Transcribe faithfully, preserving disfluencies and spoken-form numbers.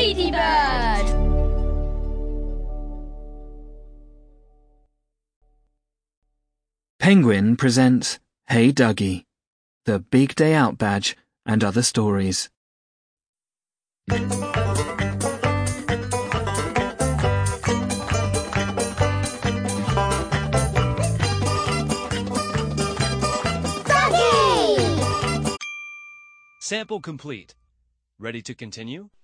Tweety Bird! Penguin presents Hey Duggee, The Big Day Out Badge and Other Stories. Sample complete. Ready to continue?